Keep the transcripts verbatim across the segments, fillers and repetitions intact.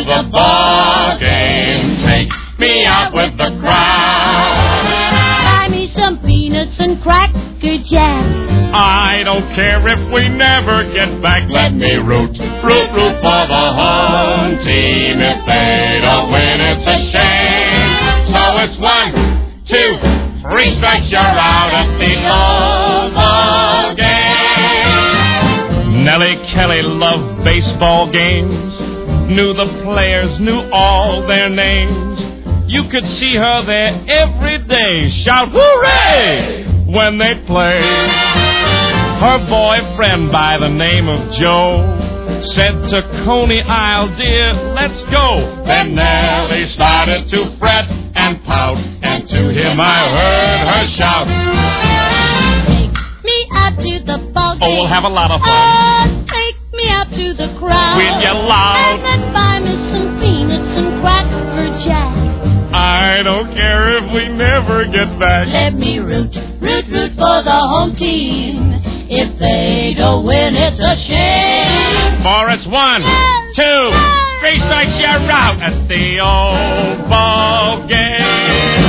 the ball game. Take me out with the crowd. Buy me some peanuts and cracker jack. I don't care if we never get back. Let me root, root, root for the home team. If they don't win, it's a shame. So it's one, two, three strikes, you're out at the Oval game. Nellie Kelly loved baseball games. Knew the players, knew all their names. You could see her there every day. Shout hooray when they play. Her boyfriend by the name of Joe said to Coney Isle, dear, let's go. Then Nellie started to fret and pout, and to him I heard her shout. Take me out to the ball game. Oh, we'll have a lot of fun. Oh, take me out to the crowd. We'll yell loud. And then buy me some peanuts and cracker jack. I don't care if we never get back. Let me root, root, root for the home team. If they don't win, it's a shame. For it's one, two, three strikes, you're out at the old ball game.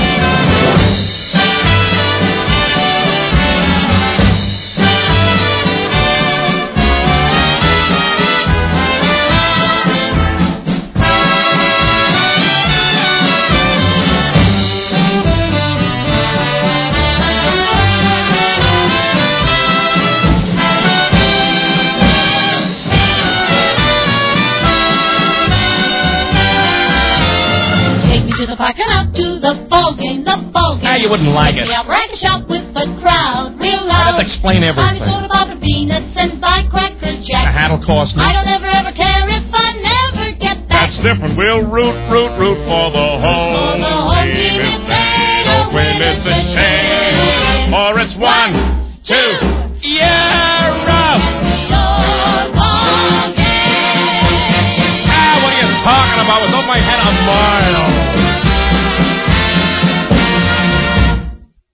Parking out to the ball game, the ball game. Now you wouldn't like it. Yeah, rank a shot with the crowd, real loud. I have to explain everything. Buy me soda pop and peanuts and buy cracker jack. The hat'll cost me. I don't ever ever care if I never get back. That's different. We'll root, root, root for the home, for the home team. If they don't win, it's a shame. Or it's one, two, yeah, rough. Ah, what are you talking about? With all my head on mine.